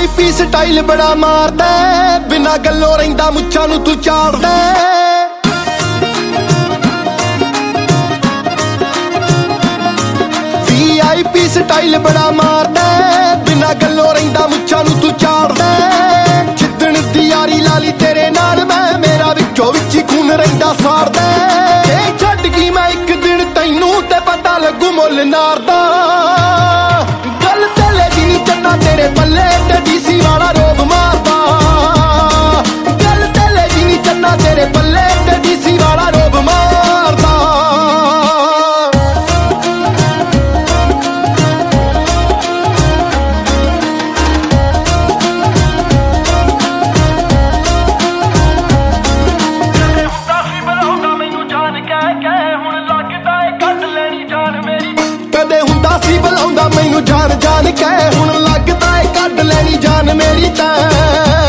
VIP style ਬੜਾ ਮਾਰਦਾ, ਬਿਨਾ ਗੱਲੋਂ ਰਹਿੰਦਾ ਮੁੱਛਾਂ ਨੂੰ ਤੂੰ ਚਾੜਦਾ। VIP ਸਟਾਈਲ ਬੜਾ ਮਾਰਦਾ, ਬਿਨਾ ਗੱਲੋਂ ਰਹਿੰਦਾ ਮੁੱਛਾਂ ਨੂੰ ਤੂੰ ਚਾੜਦਾ। ਜਿੱਦਣ ਦੀ ਯਾਰੀ ਲਾਲੀ ਤੇਰੇ ਨਾਲ ਮੈਂ, ਮੇਰਾ ਵਿੱਚੋਂ ਵਿੱਚ ਹੀ ਖੂਨ ਰਹਿੰਦਾ ਸਾੜਦਾ। ਇਹ ਛੱਡ ਗਈ ਮੈਂ ਇੱਕ ਦਿਨ ਤੈਨੂੰ ਤੇ ਪਤਾ ਲੱਗੂ ਮੁੱਲ ਨਾਰਦਾ। ਗੱਲ ਚੱਲੇ ਦੀ ਨੀ ਚੰਨਾ ਤੇਰੇ ਪੱਲੇ ਤੇ DC ਵਾਲਾ ਰੋਬ ਮਾਰਦਾ। ਗੱਲ ਚੱਲੇ ਦੀ ਨੀ ਚੰਨਾ ਤੇਰੇ ਪੱਲੇ ਤੇ DC ਵਾਲਾ ਰੋਬ ਮਾਰਦਾ। ਕਦੇ ਹੁੰਦਾ ਸੀ ਬੁਲਾਉਂਦਾ ਮੈਨੂੰ ਜਾਨ ਜਾਨ ਕਹਿ, ਹੁਣ ਲੱਗਦਾ ਏ ਕੱਢ ਲੈਣੀ ਜਾਨ ਮੇਰੀ ਤੈਂ।